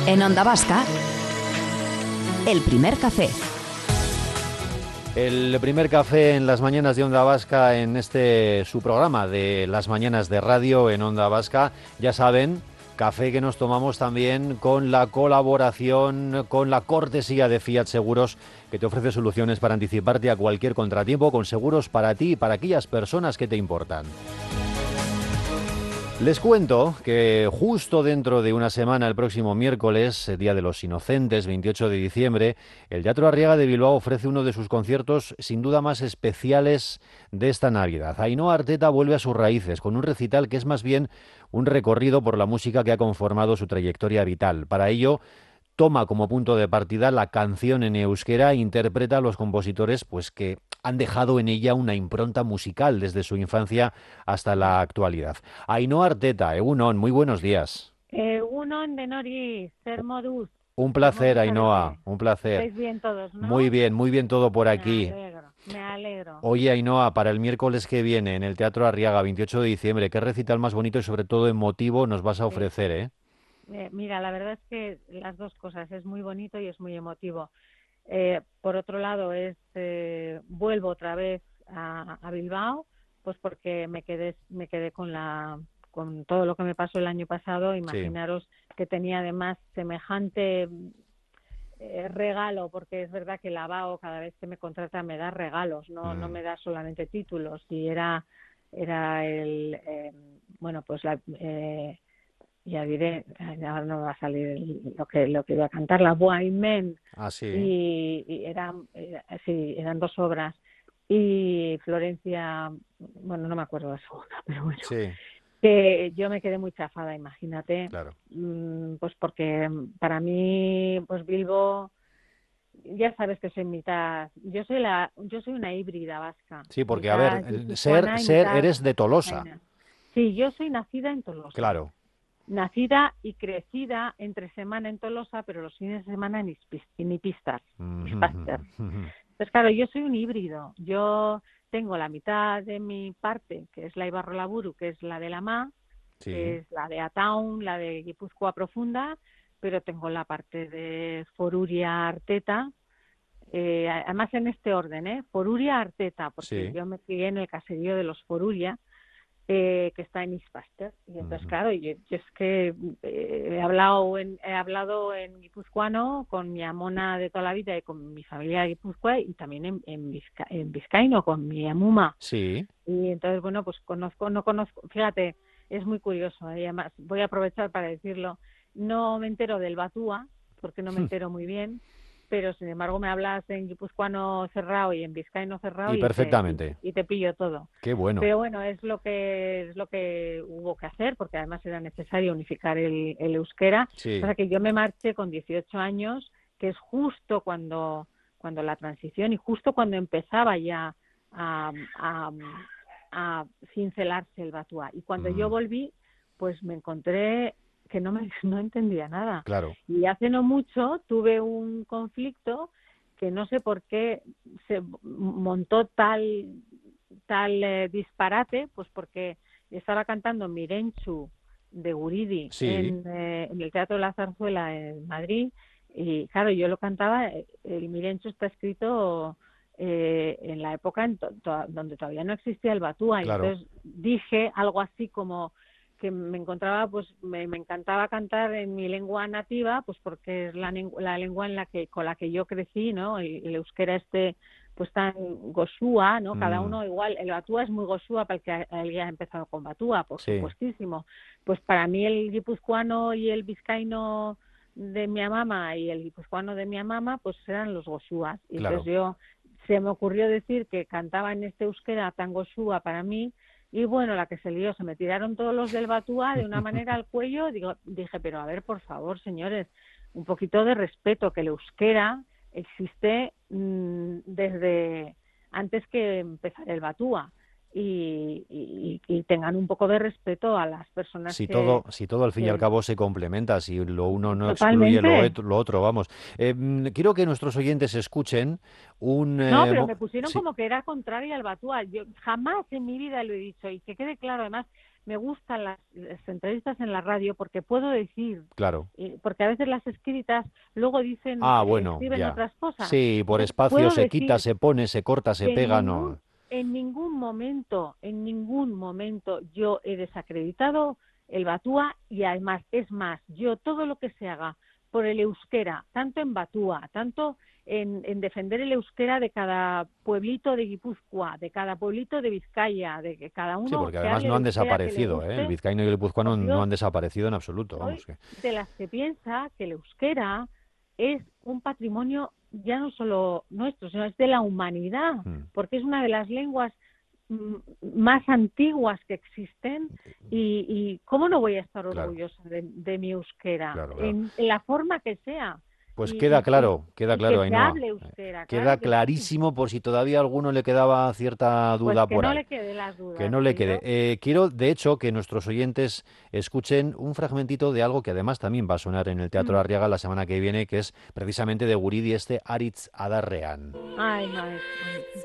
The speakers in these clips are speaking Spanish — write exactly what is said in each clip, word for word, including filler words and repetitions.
En Onda Vasca, El Primer Café. El primer café en las mañanas de Onda Vasca, en este su programa de las mañanas de radio en Onda Vasca. Ya saben, café que nos tomamos también con la colaboración, con la cortesía de Fiat Seguros, que te ofrece soluciones para anticiparte a cualquier contratiempo con seguros para ti y para aquellas personas que te importan. Les cuento que justo dentro de una semana, el próximo miércoles, Día de los Inocentes, veintiocho de diciembre, el Teatro Arriaga de Bilbao ofrece uno de sus conciertos sin duda más especiales de esta Navidad. Ainhoa Arteta vuelve a sus raíces con un recital que es más bien un recorrido por la música que ha conformado su trayectoria vital. Para ello, toma como punto de partida la canción en euskera e interpreta a los compositores pues que han dejado en ella una impronta musical desde su infancia hasta la actualidad. Ainhoa Arteta, Egunon, muy buenos días. Egunon de Nori, ser modus. Un placer, Ainhoa, un placer. Estáis bien todos, ¿no? Muy bien, muy bien todo por aquí. Me alegro, me alegro. Oye, Ainhoa, para el miércoles que viene en el Teatro Arriaga, veintiocho de diciembre, ¿qué recital más bonito y sobre todo emotivo nos vas a ofrecer, eh? Eh, mira, la verdad es que las dos cosas, es muy bonito y es muy emotivo. Eh, por otro lado, es eh, vuelvo otra vez a, a Bilbao, pues porque me quedé me quedé con la con todo lo que me pasó el año pasado. Imaginaros sí. que tenía además semejante eh, regalo, porque es verdad que la B A O cada vez que me contrata me da regalos, no mm. no me da solamente títulos, y era era el eh, bueno pues la eh, ya diré, ahora no va a salir lo que lo que iba a cantar, la Bohème. Ah, sí. Y, y eran, era, sí, eran dos obras. Y Florencia, bueno, no me acuerdo la segunda, pero bueno. Sí. Que yo me quedé muy chafada, imagínate. Claro. Pues porque para mí, pues Bilbo, ya sabes que soy mitad, yo soy la, yo soy una híbrida vasca. Sí, porque mitad, a ver, ser, ser eres de Tolosa. Sí, yo soy nacida en Tolosa. Claro. Nacida y crecida entre semana en Tolosa, pero los fines de semana en Ispístar. Mm-hmm. Pues claro, yo soy un híbrido. Yo tengo la mitad de mi parte, que es la Ibarro-Laburu, que es la de la M A, sí. que es la de Ataun, la de Guipúzcoa Profunda, pero tengo la parte de Foruria Arteta, eh, además en este orden, ¿eh? Foruria Arteta, porque sí. yo me crié en el caserío de los Foruria, Eh, que está en Ispáster, y entonces uh-huh. claro, yo, yo es que eh, he hablado en, he hablado en guipuzcoano con mi amona de toda la vida y con mi familia de Guipúzcoa, y también en, en, Vizca, en vizcaíno con mi amuma. Sí. Y entonces bueno, pues conozco, no conozco, fíjate, es muy curioso, ¿eh? Además voy a aprovechar para decirlo, no me entero del batúa, porque no me entero muy bien, pero sin embargo me hablas en guipuzcoano cerrado y en vizcaíno cerrado y, y perfectamente te, y, y te pillo todo. Qué bueno. Pero bueno, es lo que es lo que hubo que hacer, porque además era necesario unificar el, el euskera. Sí. O sea que yo me marché con dieciocho años, que es justo cuando cuando la transición y justo cuando empezaba ya a, a, a cincelarse el batúa. Y cuando mm. yo volví, pues me encontré que no me no entendía nada. Claro. Y hace no mucho tuve un conflicto que no sé por qué se montó tal tal eh, disparate, pues porque estaba cantando Mirenchu de Guridi sí. en, eh, en el Teatro de la Zarzuela en Madrid, y claro, yo lo cantaba, el Mirenchu está escrito eh, en la época en to, to, donde todavía no existía el batúa, claro. y entonces dije algo así como que me encontraba, pues me, me encantaba cantar en mi lengua nativa, pues porque es la, la lengua en la que con la que yo crecí, ¿no? El, el euskera este pues tan gosúa, ¿no? Cada mm. uno igual, el batúa es muy gosúa para el que haya empezado con batúa, por sí. supuestísimo. Pues para mí el guipuzcoano y el vizcaíno de mi mamá y el guipuzcoano de mi mamá, pues eran los gosúas. Y claro. entonces yo, se me ocurrió decir que cantaba en este euskera tan gosúa para mí. Y bueno, la que se lió, se me tiraron todos los del batúa de una manera al cuello. Digo, dije, pero a ver, por favor, señores, un poquito de respeto, que el euskera existe mmm, desde antes que empezara el batúa. Y, y, y tengan un poco de respeto a las personas si que... todo si todo al fin que... y al cabo se complementa, si lo uno no Totalmente. excluye lo, lo otro, vamos. Eh, quiero que nuestros oyentes escuchen un... Eh, no, pero me pusieron sí. como que era contraria al batúa. Yo jamás en mi vida lo he dicho, y que quede claro, además, me gustan las, las entrevistas en la radio porque puedo decir, Claro. eh, porque a veces las escritas luego dicen, Ah, eh, bueno, escriben ya. otras cosas. Sí, por Entonces espacio puedo se quita, decir se pone, se corta, se que en pega, ningún, no. en ningún momento, en ningún momento yo he desacreditado el Batúa y además, es más, yo todo lo que se haga por el euskera, tanto en Batúa, tanto en, en defender el euskera de cada pueblito de Guipúzcoa, de cada pueblito de Vizcaya, de que cada Sí, uno porque que además hable no el han euskera que le desaparecido, ¿eh? El guste, vizcaíno y el guipuzcoano por no Dios, han desaparecido en absoluto, vamos soy que. de las que piensa que el euskera es un patrimonio ya no solo nuestro, sino es de la humanidad, Mm. porque es una de las lenguas mm, más antiguas que existen y, y ¿cómo no voy a estar Claro, orgullosa de, de mi euskera? claro, claro. En, en la forma que sea. Pues queda Y, y, y, claro, queda y claro, que se Ainhoa. hable euskera, Queda claro que sí. clarísimo por si todavía a alguno le quedaba cierta Pues duda que por no ahí. le quede las Que dudas, no le quede. querido. Eh, quiero, de hecho, que nuestros oyentes escuchen un fragmentito de algo que además también va a sonar en el Teatro Mm. Arriaga la semana que viene, que es precisamente de Guridi, este Aritz Adarrean. Ay, no, es bonito.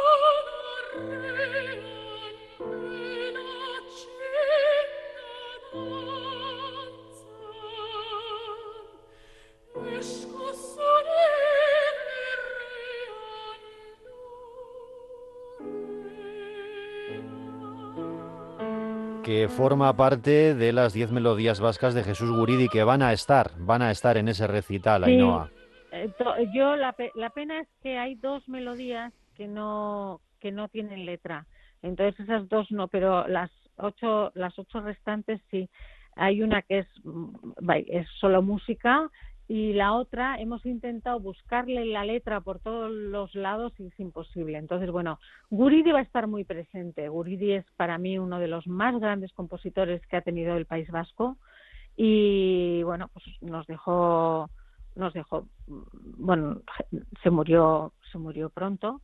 Que forma parte de las diez melodías vascas de Jesús Guridi, que van a estar, van a estar en ese recital, Sí, Ainhoa. eh, to- yo la, pe- la pena es que hay dos melodías que no que no tienen letra. Entonces esas dos no, pero las ocho las ocho restantes sí. Hay una que es mm, vai- es solo música y la otra hemos intentado buscarle la letra por todos los lados y es imposible. Entonces, bueno, Guridi va a estar muy presente. Guridi es para mí uno de los más grandes compositores que ha tenido el País Vasco y bueno, pues nos dejó nos dejó, bueno, se murió, se murió pronto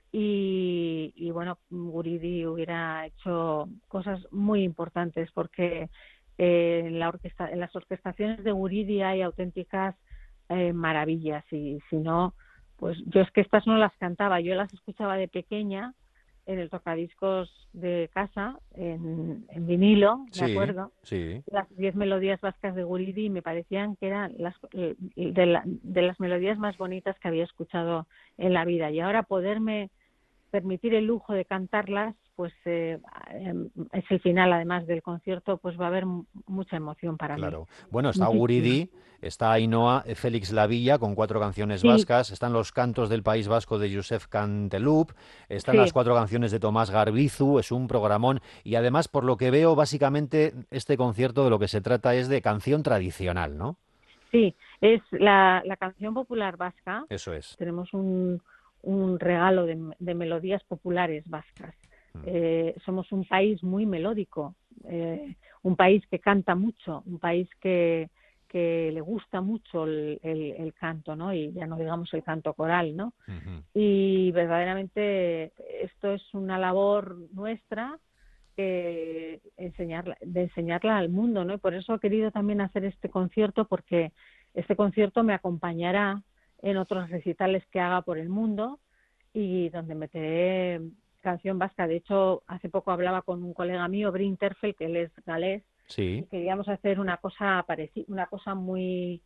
y, y bueno, Guridi hubiera hecho cosas muy importantes porque eh, en, la orquesta, en las orquestaciones de Guridi hay auténticas eh, maravillas y si no, pues yo es que estas no las cantaba, yo las escuchaba de pequeña en el tocadiscos de casa, en, en vinilo, de Sí, acuerdo, sí. las diez melodías vascas de Guridi me parecían que eran las, de, la, de las melodías más bonitas que había escuchado en la vida. Y ahora poderme permitir el lujo de cantarlas, pues eh, es el final además del concierto, pues va a haber mucha emoción para mí. Claro. Bueno, está Muchísima. Guridi, está Ainhoa, eh, Félix Lavilla con cuatro canciones Sí, vascas, están los cantos del País Vasco de Josep Cantelup, están las sí, cuatro canciones de Tomás Garbizu, es un programón y además, por lo que veo, básicamente este concierto de lo que se trata es de canción tradicional, ¿no? sí. Es la, la canción popular vasca. Eso es. Tenemos un, un regalo de, de melodías populares vascas. Eh, somos un país muy melódico, eh, un país que canta mucho, un país que, que le gusta mucho el, el, el canto, ¿no? Y ya no digamos el canto coral, ¿no? Ujú. Y verdaderamente esto es una labor nuestra que enseñarla, de enseñarla al mundo, ¿no? Y por eso he querido también hacer este concierto, porque este concierto me acompañará en otros recitales que haga por el mundo y donde meteré canción vasca. De hecho, hace poco hablaba con un colega mío, Brin Terfel, que él es galés, y Sí. queríamos hacer una cosa parecida, una cosa muy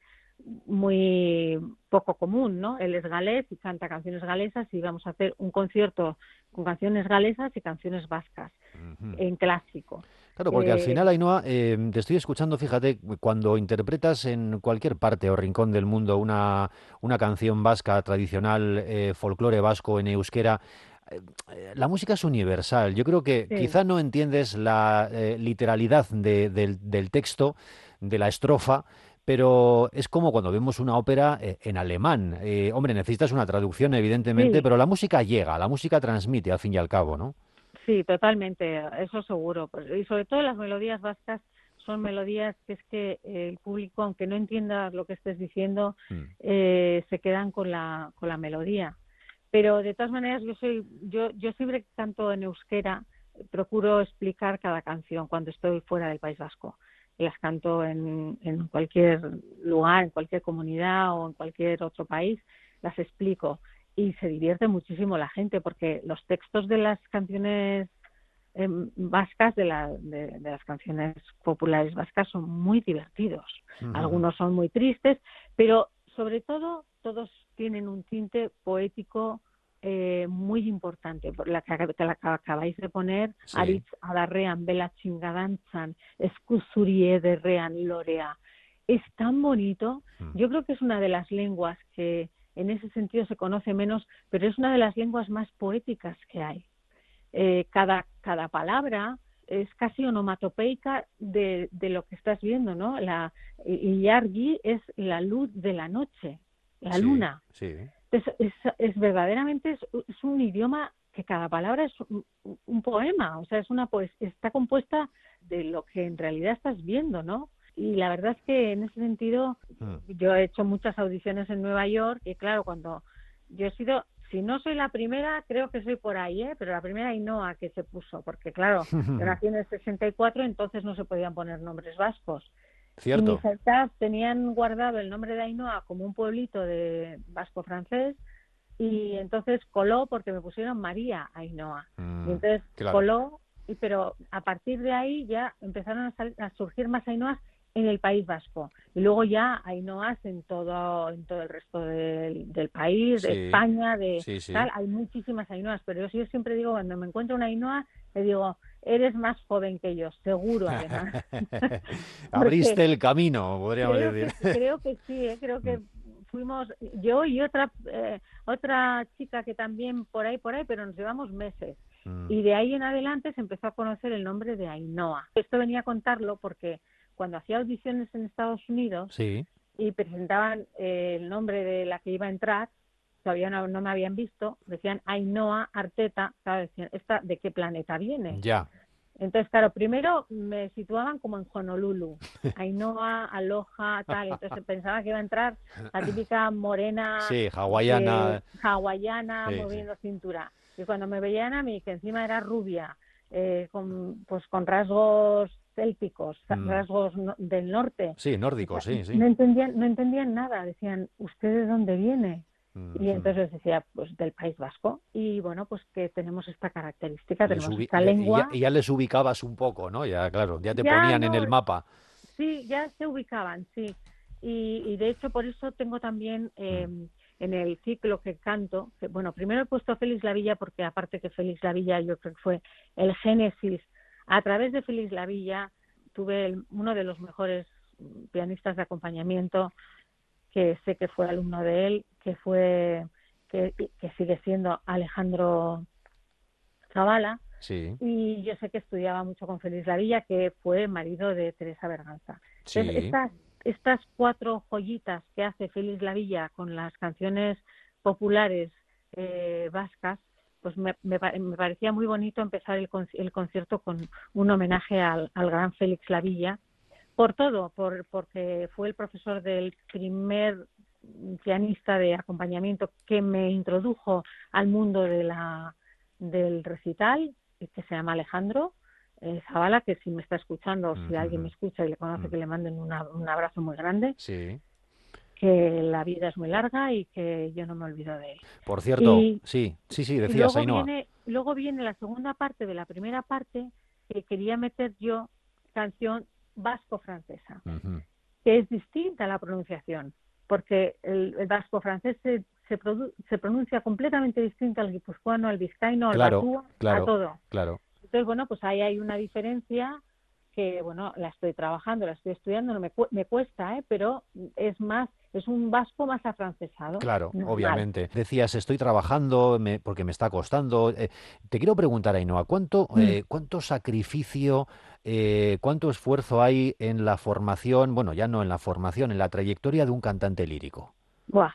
muy poco común, ¿no? Él es galés y canta canciones galesas y vamos a hacer un concierto con canciones galesas y canciones vascas Ujú. en clásico. Claro, porque al Eh, final, Ainhoa, eh, te estoy escuchando, fíjate, cuando interpretas en cualquier parte o rincón del mundo una, una canción vasca tradicional, eh, folclore vasco en euskera, eh, eh, la música es universal. Yo creo que sí, quizá no entiendes la eh, literalidad de- del, del texto, de la estrofa, pero es como cuando vemos una ópera eh, en alemán. Eh, hombre, necesitas una traducción, evidentemente, sí, pero la música llega, la música transmite, al fin y al cabo, ¿no? sí, totalmente, eso seguro. Pues, y sobre todo las melodías vascas son melodías que es que eh, el público, aunque no entienda lo que estés diciendo, Mm. eh, se quedan con la, con la melodía. Pero de todas maneras, yo soy, yo, yo siempre que canto en euskera, procuro explicar cada canción cuando estoy fuera del País Vasco. Las canto en, en cualquier lugar, en cualquier comunidad o en cualquier otro país, las explico y se divierte muchísimo la gente porque los textos de las canciones eh, vascas, de, la, de, de las canciones populares vascas, son muy divertidos. Uh-huh. Algunos son muy tristes, pero sobre todo todos tienen un tinte poético eh, muy importante. La que, la que acabáis de poner, sí. Aritz adarrean, bela chingadantzan, escuzurie de rean lorea. Es tan bonito. Uh-huh. Yo creo que es una de las lenguas que en ese sentido se conoce menos, pero es una de las lenguas más poéticas que hay. Eh, cada, cada palabra es casi onomatopeica de, de lo que estás viendo, ¿no? La Ilargi es la luz de la noche, la sí, luna. Sí. Es, es, es verdaderamente es, es un idioma que cada palabra es un, un poema, o sea, es una pues está compuesta de lo que en realidad estás viendo, ¿no? Y la verdad es que en ese sentido mm. yo he hecho muchas audiciones en Nueva York y claro, cuando yo he sido, si no soy la primera, creo que soy por ahí, ¿eh? Pero la primera Ainhoa que se puso, porque claro, yo nací en el sesenta y cuatro, entonces no se podían poner nombres vascos. Cierto. Y mis altas tenían guardado el nombre de Ainhoa como un pueblito de vasco-francés y entonces coló porque me pusieron María Ainhoa. Mm, y entonces claro. coló, pero a partir de ahí ya empezaron a, sal- a surgir más Ainhoas en el País Vasco y luego ya Ainhoas en todo en todo el resto del, del país, sí, de España, de sí, sí. tal, hay muchísimas Ainhoas, pero yo, yo siempre digo, cuando me encuentro una Ainhoa, le digo, eres más joven que yo, seguro además. Abriste el camino, podríamos creo decir. Que, creo que sí, ¿eh? creo que fuimos yo y otra eh, otra chica que también por ahí, por ahí, pero nos llevamos meses. Mm. Y de ahí en adelante se empezó a conocer el nombre de Ainhoa. Esto venía a contarlo porque cuando hacía audiciones en Estados Unidos sí. y presentaban eh, el nombre de la que iba a entrar, todavía no, no me habían visto, decían Ainhoa Arteta, claro, decían, ¿esta de qué planeta viene? Ya. Entonces, claro, primero me situaban como en Honolulu, Ainhoa, Aloha, tal, entonces pensaba que iba a entrar la típica morena sí, hawaiana, eh, hawaiana sí, moviendo sí. cintura. Y cuando me veían a mí, que encima era rubia, eh, con, pues con rasgos célticos, mm. rasgos no, del norte. Sí, nórdicos, o sea, sí, sí. No entendían, no entendían nada, decían, ¿usted de dónde viene? Mm-hmm. Y entonces decía, pues del País Vasco. Y bueno, pues que tenemos esta característica, les tenemos ubi- esta y lengua. Ya, y ya les ubicabas un poco, ¿no? Ya, claro, ya te ya ponían no, en el mapa. Sí, ya se ubicaban, sí. Y, y de hecho por eso tengo también eh, mm. en el ciclo que canto, que, bueno, primero he puesto Félix Lavilla porque aparte que Félix Lavilla yo creo que fue el génesis. A través de Félix Lavilla tuve el, uno de los mejores pianistas de acompañamiento, que sé que fue alumno de él, que fue que, que sigue siendo Alejandro Zavala. Sí. Y yo sé que estudiaba mucho con Félix Lavilla, que fue marido de Teresa Berganza. Sí. Entonces, estas, estas cuatro joyitas que hace Félix Lavilla con las canciones populares eh, vascas, pues me, me, me parecía muy bonito empezar el, el concierto con un homenaje al, al gran Félix Lavilla, por todo, por, porque fue el profesor del primer pianista de acompañamiento que me introdujo al mundo de la, del recital, que se llama Alejandro eh, Zavala, que si me está escuchando, o si uh-huh. alguien me escucha y le conoce, uh-huh. que le manden una, un abrazo muy grande. Sí. Que la vida es muy larga y que yo no me olvido de él. Por cierto, y, sí, sí, sí, decías, luego Ainhoa. viene, luego viene la segunda parte de la primera parte, que quería meter yo canción vasco-francesa, uh-huh. que es distinta a la pronunciación, porque el, el vasco-francés se Se, produ- se pronuncia completamente distinto al guipuzcoano, al vizcaíno, al claro, batúa, claro, a todo. Claro. Entonces, bueno, pues ahí hay una diferencia que, bueno, la estoy trabajando, la estoy estudiando, no me, cu- me cuesta, ¿eh? Pero es más, es un vasco más afrancesado. Claro, normal. obviamente. Decías, estoy trabajando me, porque me está costando. Eh, te quiero preguntar, Ainhoa, ¿cuánto, mm. eh, cuánto sacrificio, eh, cuánto esfuerzo hay en la formación, bueno, ya no en la formación, en la trayectoria de un cantante lírico? Buah.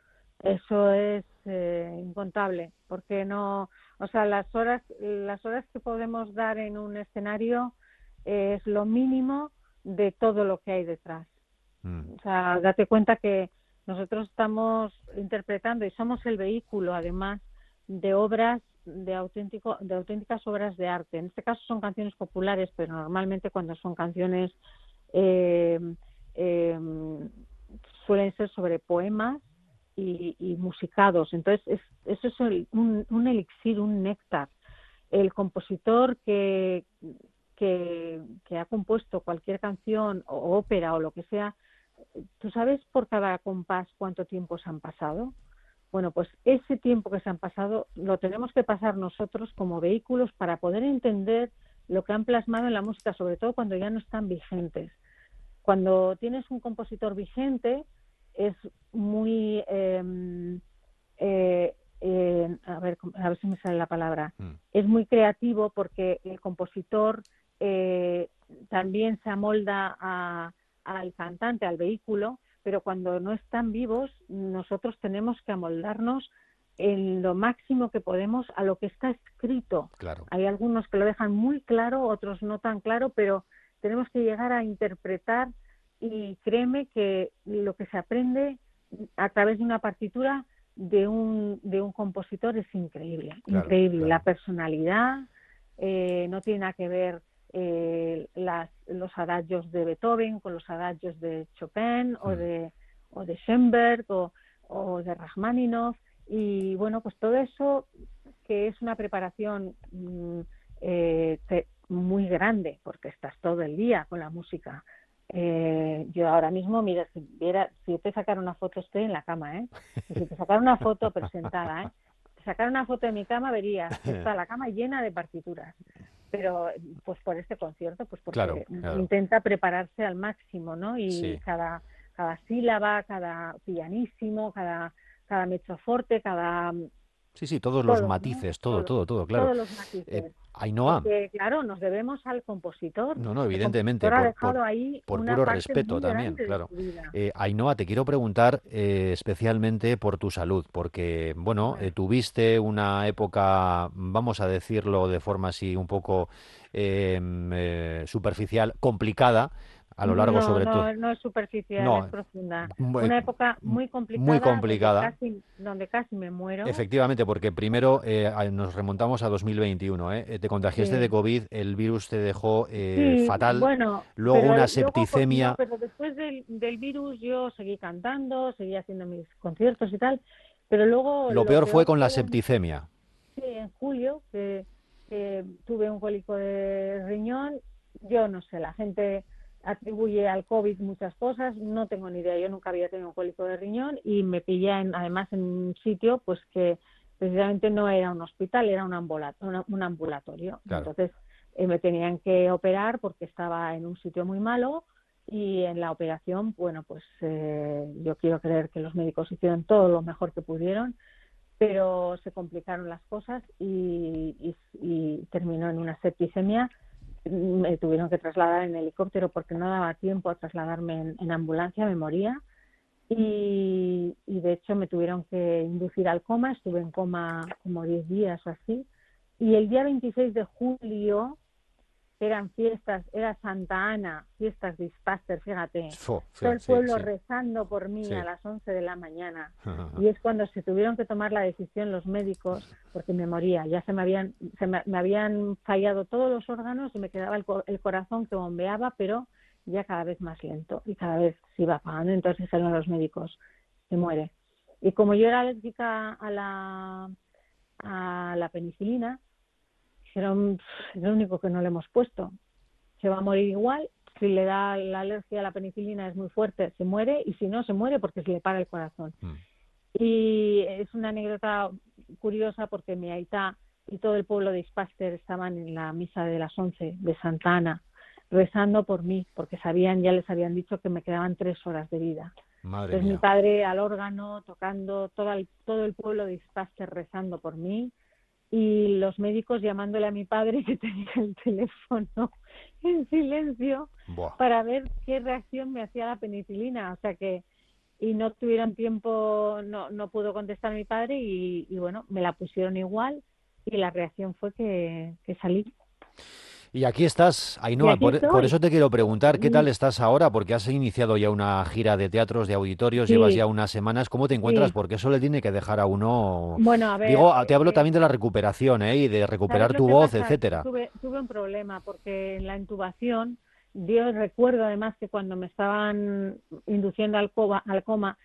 Eso es eh, incontable, porque no, o sea, las horas, las horas que podemos dar en un escenario eh, es lo mínimo de todo lo que hay detrás. Mm. O sea, date cuenta que nosotros estamos interpretando y somos el vehículo, además, de obras, de auténtico, de auténticas obras de arte. En este caso son canciones populares, pero normalmente cuando son canciones eh, eh, suelen ser sobre poemas. Y, y musicados, entonces es, eso es el, un, un elixir, un néctar, el compositor que, que, que ha compuesto cualquier canción o ópera o lo que sea, ¿tú sabes por cada compás cuánto tiempo se han pasado? Bueno, pues ese tiempo que se han pasado lo tenemos que pasar nosotros como vehículos para poder entender lo que han plasmado en la música, sobre todo cuando ya no están vigentes. Cuando tienes un compositor vigente es muy... Eh, eh, eh, a ver, a ver si me sale la palabra. Mm. Es muy creativo porque el compositor eh, también se amolda a, al cantante, al vehículo, pero cuando no están vivos, nosotros tenemos que amoldarnos en lo máximo que podemos a lo que está escrito. Claro. Hay algunos que lo dejan muy claro, otros no tan claro, pero tenemos que llegar a interpretar, y créeme que lo que se aprende a través de una partitura de un, de un compositor es increíble, claro, increíble. Claro. La personalidad, eh, no tiene nada que ver Eh, las, los adagios de Beethoven con los adagios de Chopin o de, o de Schoenberg o, o de Rachmaninoff, y bueno, pues todo eso que es una preparación mm, eh, te, muy grande, porque estás todo el día con la música. Eh, yo ahora mismo, mira, si, viera, si te sacara una foto, estoy en la cama, ¿eh? Si te sacara una foto presentada, ¿eh? Sacar una foto de mi cama, verías que está la cama llena de partituras. Pero pues por este concierto, pues porque claro, claro. intenta prepararse al máximo, ¿no? Y sí. cada cada sílaba, cada pianísimo, cada cada mezzoforte, cada sí, sí, todos todo, los matices, ¿no? todo, todo, todo, todo, claro. Todos los matices. Eh, Ainhoa. Porque, claro, nos debemos al compositor. No, no, evidentemente. El compositor por, ha dejado por, ahí por una puro parte respeto muy también, grande claro. de su vida. Eh, Ainhoa, te quiero preguntar eh, especialmente por tu salud, porque, bueno, Bueno. eh, tuviste una época, vamos a decirlo de forma así un poco eh, eh, superficial, complicada, a lo largo no, sobre no, todo. no es superficial, No, es profunda. muy, Una época muy complicada, muy complicada. Donde casi, donde casi me muero. Efectivamente, porque primero eh, nos remontamos a dos mil veintiuno. ¿eh? Te contagiaste Sí. de COVID, el virus te dejó eh, Sí, fatal, bueno, luego pero una luego, septicemia. no, pero después del, del virus yo seguí cantando, seguí haciendo mis conciertos y tal, pero luego... Lo Lo peor fue con la fue, septicemia. Sí, en julio, que, que tuve un cólico de riñón. Yo no sé, la gente atribuye al COVID muchas cosas, no tengo ni idea, yo nunca había tenido un cólico de riñón y me pillé en, además en un sitio pues que precisamente no era un hospital, era un, ambulatorio, un ambulatorio. Claro. Entonces eh, me tenían que operar porque estaba en un sitio muy malo, y en la operación, bueno, pues eh, yo quiero creer que los médicos hicieron todo lo mejor que pudieron, pero se complicaron las cosas y, y, y terminó en una septicemia. Me tuvieron que trasladar en helicóptero porque no daba tiempo a trasladarme en, en ambulancia, me moría, y, y de hecho me tuvieron que inducir al coma, estuve en coma como diez días o así, y el día veintiséis de julio eran fiestas, era Santa Ana, fiestas de Ispaster, fíjate, Fo, todo el sí, pueblo sí. rezando por mí Sí. a las once de la mañana, y es cuando se tuvieron que tomar la decisión los médicos, porque me moría, ya se me habían se me, me habían fallado todos los órganos y me quedaba el, el corazón que bombeaba, pero ya cada vez más lento y cada vez se iba apagando. Entonces dijeron los médicos, se muere. Y como yo era alérgica a la a la penicilina, dijeron, es lo único que no le hemos puesto, se va a morir igual, si le da la alergia a la penicilina es muy fuerte, se muere, y si no, se muere porque se le para el corazón. Mm. Y es una anécdota curiosa porque mi aita y todo el pueblo de Ispaster estaban en la misa de las once de Santa Ana rezando por mí, porque sabían, ya les habían dicho que me quedaban tres horas de vida. Madre Entonces mía. mi padre al órgano, tocando, todo el, todo el pueblo de Ispaster rezando por mí, y los médicos llamándole a mi padre que tenía el teléfono en silencio. Buah. Para ver qué reacción me hacía la penicilina, o sea que, y no tuvieron tiempo, no, no pudo contestar mi padre, y, y bueno, me la pusieron igual, y la reacción fue que, que salí. Y aquí estás, Ainhoa, por, por eso te quiero preguntar, ¿qué tal estás ahora? Porque has iniciado ya una gira de teatros, de auditorios, sí. Llevas ya unas semanas. ¿Cómo te encuentras? Sí. Porque eso le tiene que dejar a uno... Bueno, a ver... Digo, te hablo eh, también de la recuperación, ¿eh? Y de recuperar tu voz, pasa? etcétera. Tuve, tuve un problema porque en la intubación, yo recuerdo además que cuando me estaban induciendo al coma, al coma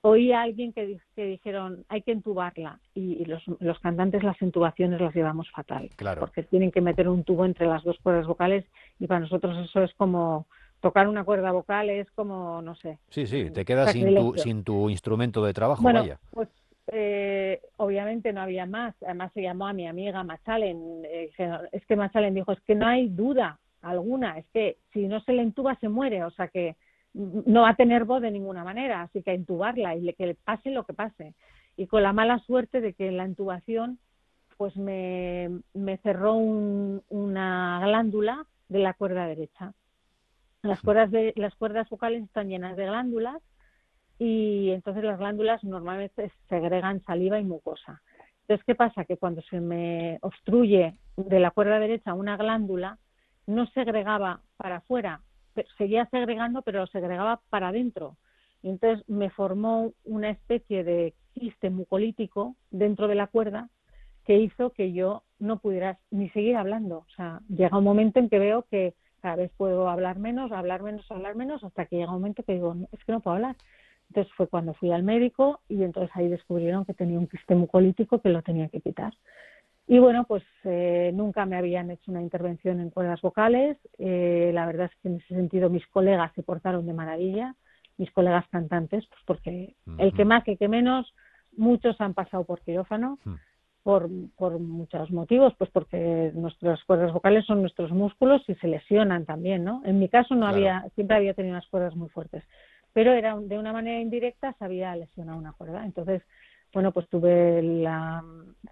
oí a alguien que, di- que dijeron hay que entubarla y, y los, los cantantes las intubaciones las llevamos fatal, Claro. porque tienen que meter un tubo entre las dos cuerdas vocales y para nosotros eso es como tocar una cuerda vocal, es como, no sé, Sí, sí, mm, te quedas sin tu, sacrilegio. sin tu instrumento de trabajo, Bueno, vaya. pues eh, obviamente no había más. Además se llamó a mi amiga Machalen. Eh, dijeron, es que Machalen dijo, es que no hay duda alguna, es que si no se le entuba se muere, o sea que mm, no va a tener voz de ninguna manera, así que a intubarla y le, que le pase lo que pase. Y con la mala suerte de que en la intubación pues me, me cerró un- una glándula de la cuerda derecha. Las cuerdas, de, las cuerdas vocales están llenas de glándulas y entonces las glándulas normalmente segregan saliva y mucosa. Entonces, ¿qué pasa? Que cuando se me obstruye de la cuerda derecha una glándula, no segregaba para afuera, seguía segregando, pero segregaba para adentro. Y entonces me formó una especie de quiste mucolítico dentro de la cuerda que hizo que yo no pudiera ni seguir hablando. O sea, llega un momento en que veo que cada vez puedo hablar menos, hablar menos, hablar menos, hasta que llega un momento que digo, es que no puedo hablar. Entonces fue cuando fui al médico y entonces ahí descubrieron que tenía un quiste mucolítico que lo tenía que quitar. Y bueno, pues eh, nunca me habían hecho una intervención en cuerdas vocales. Eh, la verdad es que en ese sentido mis colegas se portaron de maravilla, mis colegas cantantes, pues porque Uh el que -huh. más, el que menos, muchos han pasado por quirófano. Uh -huh. Por, por muchos motivos, pues porque nuestras cuerdas vocales son nuestros músculos y se lesionan también, ¿no? En mi caso no Claro. había, siempre había tenido unas cuerdas muy fuertes, pero era de una manera indirecta se había lesionado una cuerda. Entonces, bueno, pues tuve la,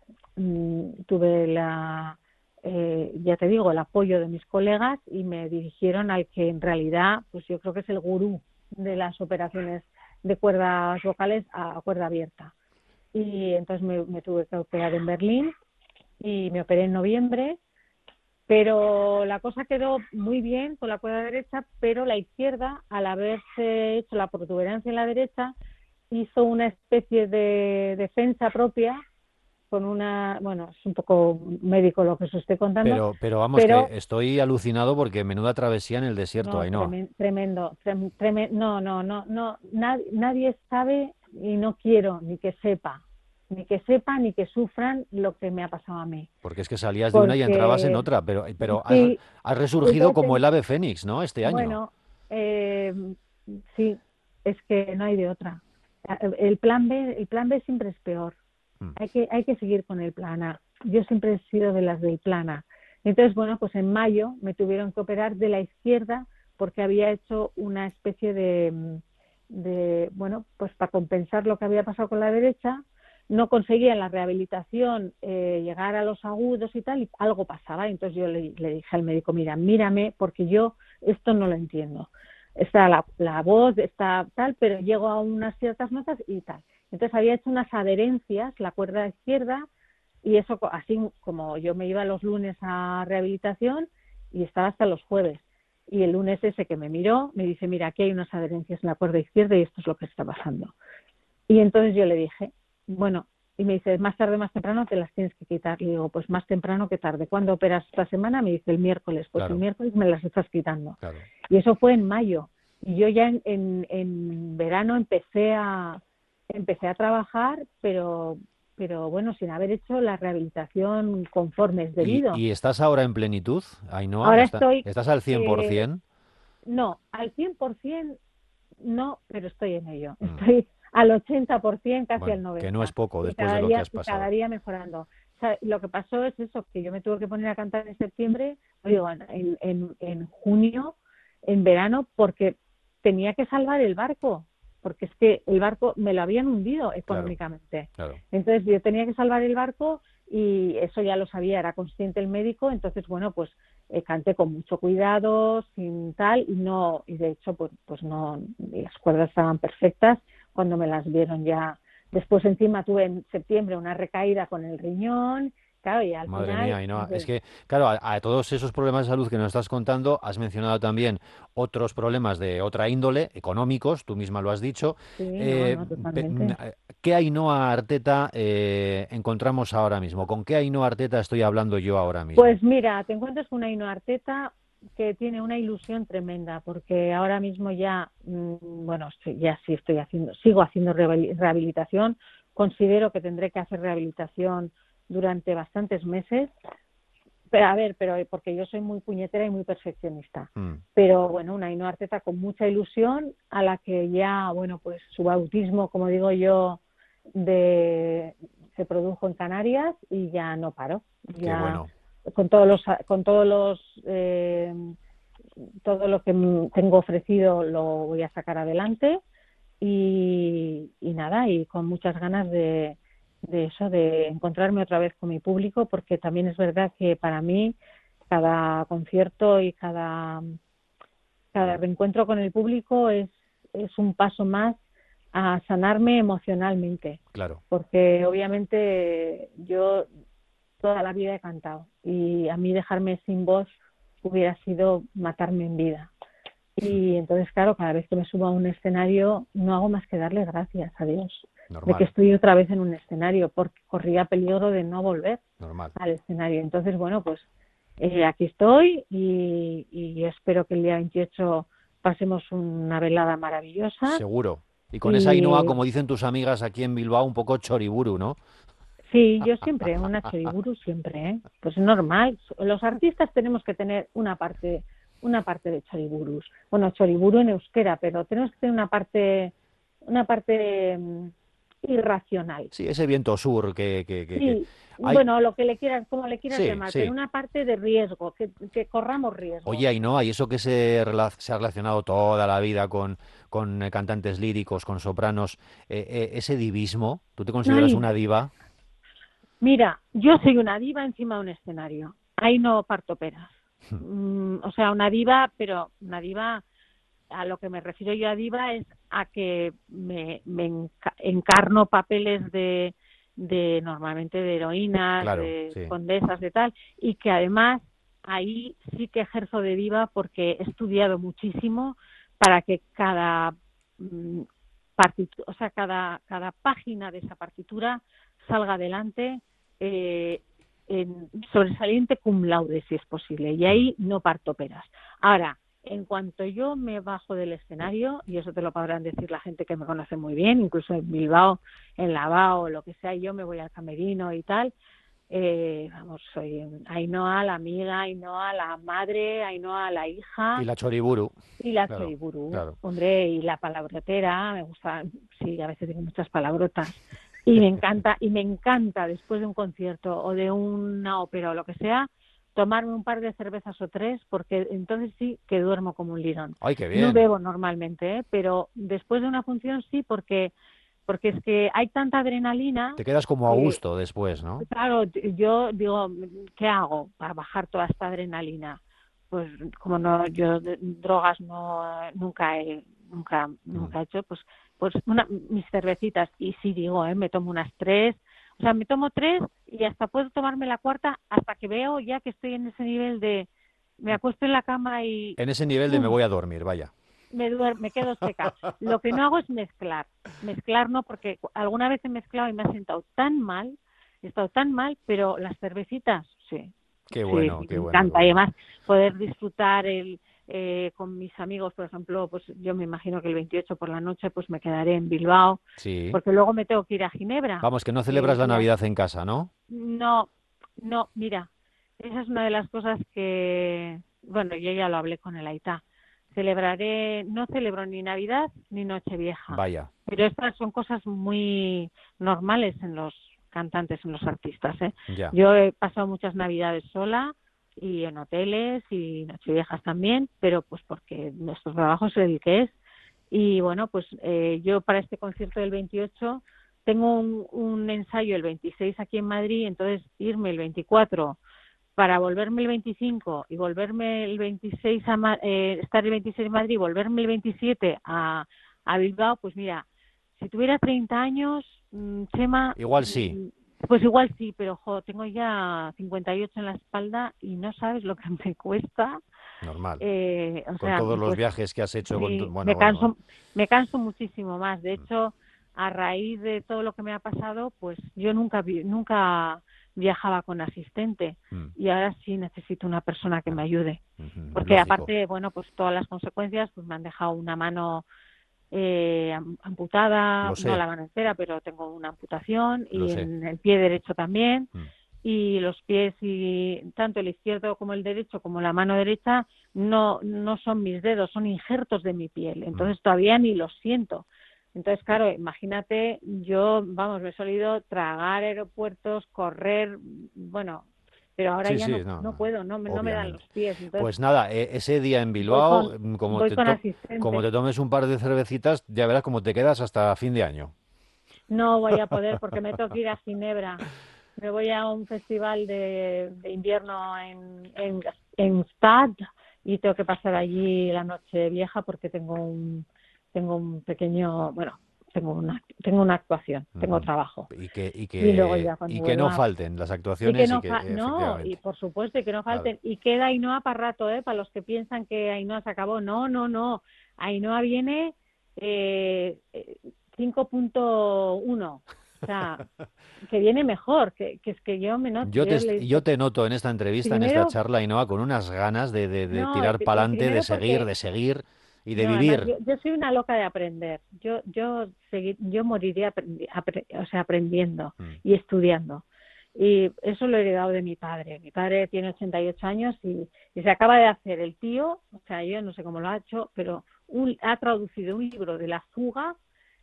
tuve la, eh, ya te digo, el apoyo de mis colegas y me dirigieron al que en realidad, pues yo creo que es el gurú de las operaciones de cuerdas vocales a cuerda abierta. Y entonces me, me tuve que operar en Berlín y me operé en noviembre, pero la cosa quedó muy bien con la cuerda derecha, pero la izquierda, al haberse hecho la protuberancia en la derecha, hizo una especie de defensa propia con una, bueno, es un poco médico lo que os estoy contando, Pero, pero vamos, pero que estoy alucinado porque menuda travesía en el desierto, no, Ainhoa. tremendo, tremendo, trem, no, no, no, no, nadie, nadie sabe y no quiero ni que sepa, ni que sepa ni que sufran lo que me ha pasado a mí. Porque es que salías de una y entrabas en Porque otra, pero, pero has, sí, has resurgido como entonces, el ave fénix, ¿no? Este año. bueno, eh, sí, es que no hay de otra. El plan B, el plan B siempre es peor. Mm. Hay que, hay que seguir con el plan A. Yo siempre he sido de las del plan A. Entonces, bueno, pues en mayo me tuvieron que operar de la izquierda porque había hecho una especie de, de bueno, pues para compensar lo que había pasado con la derecha, no conseguía en la rehabilitación eh, llegar a los agudos y tal, y algo pasaba. Entonces yo le, le dije al médico, mira, mírame, porque yo esto no lo entiendo. Está la, la voz, está tal, pero llego a unas ciertas notas y tal. Entonces había hecho unas adherencias, la cuerda izquierda, y eso así como yo me iba los lunes a rehabilitación y estaba hasta los jueves. Y el lunes ese que me miró, me dice, mira, aquí hay unas adherencias en la cuerda izquierda y esto es lo que está pasando. Y entonces yo le dije, bueno, y me dice, más tarde, más temprano te las tienes que quitar. Y digo, pues más temprano que tarde. ¿Cuándo operas esta semana? Me dice, el miércoles. Pues Claro. el miércoles me las estás quitando. Claro. Y eso fue en mayo. Y yo ya en, en, en verano empecé a empecé a trabajar, pero pero bueno, sin haber hecho la rehabilitación conforme es ¿Y, debido. y estás ahora en plenitud, Ainhoa? Ahora ¿Está, estoy, ¿Estás al cien por eh, cien? no, al cien por ciento no, pero estoy en ello. Mm. Estoy al ochenta por ciento, casi Bueno, al noventa por ciento. que no es poco Y después cada de lo que día, has y cada pasado. día mejorando. O sea, lo que pasó es eso, que yo me tuve que poner a cantar en septiembre, digo, en, en, en junio, en verano, porque tenía que salvar el barco, porque es que el barco me lo habían hundido económicamente. Claro, claro. Entonces yo tenía que salvar el barco y eso ya lo sabía, era consciente el médico, entonces bueno, pues eh, canté con mucho cuidado, sin tal, y no, y de hecho pues, pues no, las cuerdas estaban perfectas cuando me las vieron ya. Después encima tuve en septiembre una recaída con el riñón. Claro, y al Madre final, mía, Ainhoa. pues, Es que, claro, a, a todos esos problemas de salud que nos estás contando, has mencionado también otros problemas de otra índole, económicos, tú misma lo has dicho. sí, no, Eh, no, pe- n- totalmente. ¿Qué Ainhoa Arteta eh, encontramos ahora mismo? ¿Con qué Ainhoa Arteta estoy hablando yo ahora mismo? Pues mira, te encuentras con una Ainhoa Arteta que tiene una ilusión tremenda, porque ahora mismo ya, mmm, bueno, sí, ya sí estoy haciendo, sigo haciendo rehabilitación, considero que tendré que hacer rehabilitación durante bastantes meses, pero a ver, pero porque yo soy muy puñetera y muy perfeccionista, mm. pero bueno, una Ainhoa Arteta con mucha ilusión, a la que ya, bueno, pues su bautismo, como digo yo, de se produjo en Canarias y ya no paró. Ya, qué bueno. Con todos los, con todos los, eh, todo lo que tengo ofrecido lo voy a sacar adelante y, y nada, y con muchas ganas de, de eso, de encontrarme otra vez con mi público, porque también es verdad que para mí cada concierto y cada, cada reencuentro con el público es, es un paso más a sanarme emocionalmente. Claro. Porque obviamente yo toda la vida he cantado y a mí dejarme sin voz hubiera sido matarme en vida. Y entonces, claro, cada vez que me subo a un escenario no hago más que darle gracias a Dios. Normal. De que estoy otra vez en un escenario, porque corría peligro de no volver Normal. al escenario. Entonces, bueno, pues eh, aquí estoy y, y espero que el día veintiocho pasemos una velada maravillosa. Seguro. Y con y... esa Ainhoa, como dicen tus amigas aquí en Bilbao, un poco choriburu, ¿no? Sí, yo siempre, una choriburu siempre, ¿eh? Pues es normal. Los artistas tenemos que tener una parte, una parte de choriburus. Bueno, choriburu en euskera, pero tenemos que tener una parte, una parte um, irracional. Sí, ese viento sur que... que, que, sí, que... Hay... bueno, lo que le quieras, como le quieras sí, llamar, sí. pero una parte de riesgo, que, que corramos riesgo. Oye, Ainhoa, y eso que se, rela- se ha relacionado toda la vida con, con eh, cantantes líricos, con sopranos, eh, eh, ese divismo, ¿tú te consideras Ay, una diva? Mira, yo soy una diva encima de un escenario. Ahí no parto peras. mm, o sea, una diva, pero una diva, a lo que me refiero yo a diva es a que me, me enca- encarno papeles de, de normalmente de heroínas, Claro, de sí. condesas, de tal, y que además ahí sí que ejerzo de diva porque he estudiado muchísimo para que cada mm, partitu- o sea, cada, cada página de esa partitura salga adelante eh, en sobresaliente cum laude, si es posible, y ahí no parto peras. Ahora, en cuanto yo me bajo del escenario, y eso te lo podrán decir la gente que me conoce muy bien, incluso en Bilbao, en Lavao, lo que sea, yo me voy al camerino y tal, eh, vamos, soy Ainhoa, la amiga, Ainhoa, la madre, Ainhoa, la hija. Y la choriburu. Y la Claro, choriburu, claro. hombre, y la palabrotera, me gusta, sí, a veces digo muchas palabrotas, y me encanta, y me encanta después de un concierto o de una ópera o lo que sea, tomarme un par de cervezas o tres, porque entonces sí que duermo como un lirón. Ay, qué bien. No bebo normalmente, ¿eh? Pero después de una función sí, porque porque es que hay tanta adrenalina. Te quedas como a que, gusto después, ¿no? Claro, yo digo, ¿qué hago para bajar toda esta adrenalina? Pues como no, yo de, drogas no nunca he nunca nunca he hecho, pues pues una, mis cervecitas, y sí digo, eh, me tomo unas tres, o sea, me tomo tres y hasta puedo tomarme la cuarta hasta que veo ya que estoy en ese nivel de me acuesto en la cama y En ese nivel de me voy a dormir, vaya. Me, duer, me quedo seca. Lo que no hago es mezclar. Mezclar no, porque alguna vez he mezclado y me ha sentado tan mal, he estado tan mal, pero las cervecitas, sí. Qué bueno, sí, qué me bueno. encanta. Qué bueno. Y además poder disfrutar el eh, con mis amigos, por ejemplo, pues yo me imagino que el veintiocho por la noche pues me quedaré en Bilbao, Sí. porque luego me tengo que ir a Ginebra. Vamos, que no celebras eh, la ya. Navidad en casa, ¿no? No, no, mira, esa es una de las cosas que, bueno, yo ya lo hablé con el Aitá. Celebraré, no celebro ni Navidad ni Nochevieja. Vaya. Pero estas son cosas muy normales en los cantantes, en los artistas, ¿eh? Ya. Yo he pasado muchas Navidades sola y en hoteles y Nocheviejas también, pero pues porque nuestro trabajo es el que es. Y bueno, pues eh, yo para este concierto del veintiocho tengo un, un ensayo el veintiséis aquí en Madrid, entonces irme el veinticuatro para volverme el veinticinco y volverme el veintiséis a Ma- eh, estar el veintiséis en Madrid y volverme el veintisiete a, a Bilbao, pues mira, si tuviera treinta años, mmm, Chema, Igual sí. pues igual sí, pero jo, tengo ya cincuenta y ocho en la espalda y no sabes lo que me cuesta. Normal. Eh, o con sea, todos los pues, viajes que has hecho. sí, Con tu... bueno, me bueno, canso, bueno. me canso muchísimo más. De hecho, a raíz de todo lo que me ha pasado, pues yo nunca vi, nunca viajaba con asistente Mm. y ahora sí necesito una persona que me ayude. Ujú, Porque lógico. aparte, bueno, pues todas las consecuencias, pues me han dejado una mano eh, am- amputada, Lo no sé, la mano entera, pero tengo una amputación lo y sé. en el pie derecho también. Mm. Y los pies, y tanto el izquierdo como el derecho, como la mano derecha, no, no son mis dedos, son injertos de mi piel. Entonces todavía ni los siento. Entonces, claro, imagínate, yo, vamos, me he solido tragar aeropuertos, correr, bueno, pero ahora Sí, ya no, sí, no, no no, puedo, no, me- no me dan obviamente. los pies. Entonces Pues nada, eh, ese día en voy Bilbao, con, mm, como voy te con to- como asistente. te tomes un par de cervecitas, ya verás cómo te quedas hasta fin de año. No voy a poder porque me tengo que ir a Ginebra. Me voy a un festival de, de invierno en, en, en Stade y tengo que pasar allí la noche vieja porque tengo un tengo un pequeño, bueno, tengo una tengo una actuación, tengo Ujú. trabajo. Y que, y Y luego que, ya cuando y que no vuelva, falten las y que actuaciones y no que, fa eh, no, y efectivamente, por supuesto, y que no claro. falten. Y queda Ainhoa para rato, ¿eh? Para los que piensan que Ainhoa se acabó. No, no, no. Ainhoa viene eh, eh, cinco punto uno. O sea, que viene mejor, que, que es que yo me noto, Yo te, yo est- le yo dije, te noto en esta entrevista, en esta primero, charla, Ainhoa, con unas ganas de, de, de no, y, tirar pri- y para adelante, de primero seguir, porque, de seguir y de no, además, vivir. yo, yo soy una loca de aprender, yo, yo, segui- yo moriría aprendi- apre- o sea, aprendiendo Mm. y estudiando. Y eso lo he heredado de mi padre. Mi padre tiene ochenta y ocho años y, y se acaba de hacer el tío, o sea, yo no sé cómo lo ha hecho, pero un- ha traducido un libro de la fuga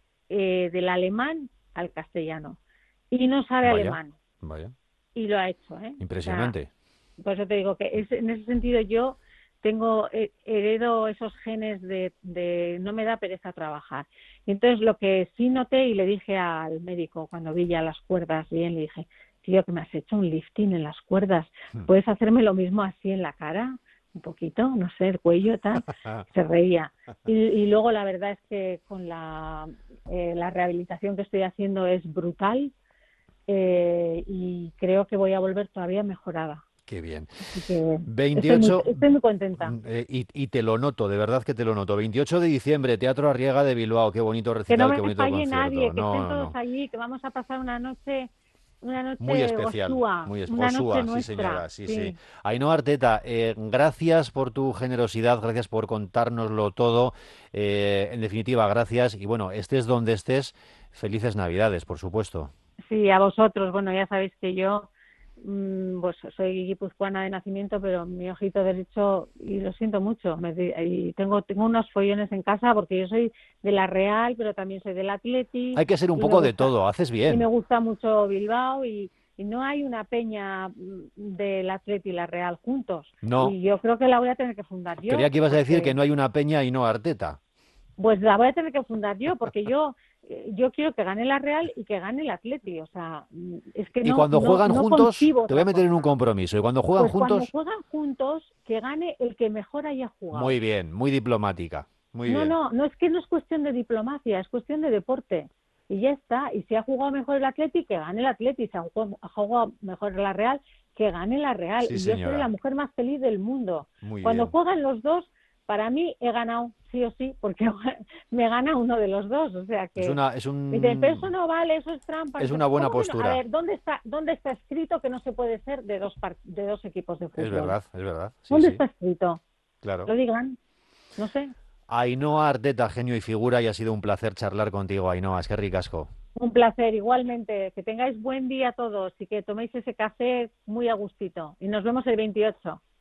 eh, del alemán al castellano y no sabe Vaya, alemán vaya, y lo ha hecho, ¿eh? O sea, impresionante. por eso te digo que es, en ese sentido yo tengo he- heredo esos genes de, de no me da pereza trabajar. Y entonces lo que sí noté y le dije al médico cuando vi ya las cuerdas bien, le dije, tío, que me has hecho un lifting en las cuerdas, Hmm. ¿puedes hacerme lo mismo así en la cara? Un poquito, no sé, el cuello, tal. Se reía. Y, y luego la verdad es que con la, eh, la rehabilitación que estoy haciendo es brutal eh, y creo que voy a volver todavía mejorada. Qué bien. Así que estoy muy, veintiocho, estoy muy contenta. eh, y, y te lo noto, de verdad que te lo noto. veintiocho de diciembre, Teatro Arriaga de Bilbao. Qué bonito Que no recital, qué me bonito falle concierto. nadie, que No, estén no, todos no. allí, que vamos a pasar una noche, una Muy noche especial, Gosúa, muy es una noche Osúa, sí señora, nuestra, sí, sí. sí. Ainhoa Arteta, eh, gracias por tu generosidad, gracias por contárnoslo todo. Eh, en definitiva, gracias. Y bueno, estés donde estés, felices Navidades, por supuesto. Sí, a vosotros, bueno, ya sabéis que yo mm, pues soy guipuzcoana de nacimiento, pero mi ojito derecho, y lo siento mucho, me, di- y tengo, tengo unos follones en casa porque yo soy de la Real, pero también soy del Atleti, Hay que ser un y me poco de gusta, todo, haces y me bien. gusta mucho Bilbao, y, y no hay una peña mm, del Atleti y la Real juntos, No, y yo creo que la voy a tener que fundar creía yo, que ibas a decir que porque no hay una Peña y no Arteta. pues la voy a tener que fundar yo, porque yo eh, yo quiero que gane la Real y que gane el Atleti, o sea, mm, es que Y no cuando no juegan no juntos, concibo te voy a otra meter en un cosa. compromiso. Y cuando juegan Pues cuando juntos, juegan juntos, que gane el que mejor haya jugado. muy bien, muy diplomática. Muy No, bien. no, no es que no es cuestión de diplomacia, es cuestión de deporte. Y ya está. Y si ha jugado mejor el Atleti, que gane el Atleti. Si ha jugado, ha jugado mejor la Real, que gane la Real. Sí, Y yo seré la señora. mujer más feliz del mundo. Muy Cuando bien. juegan los dos, para mí he ganado, sí o sí, porque me gana uno de los dos. O sea Es que una, es me dicen, pero eso un, no vale, eso es trampa. es No sé, una buena ¿cómo que no? A postura. ver, ¿dónde está, dónde está escrito que no se puede ser de dos, par- de dos equipos de Es fútbol? verdad, es verdad. Sí, ¿Dónde sí, está escrito? claro. Lo digan, no sé. Ainhoa Arteta, genio y figura, y ha sido un placer charlar contigo, Ainhoa. Es que ricasco. Un placer, igualmente. Que tengáis buen día todos y que toméis ese café muy a gustito. Y nos vemos el veintiocho.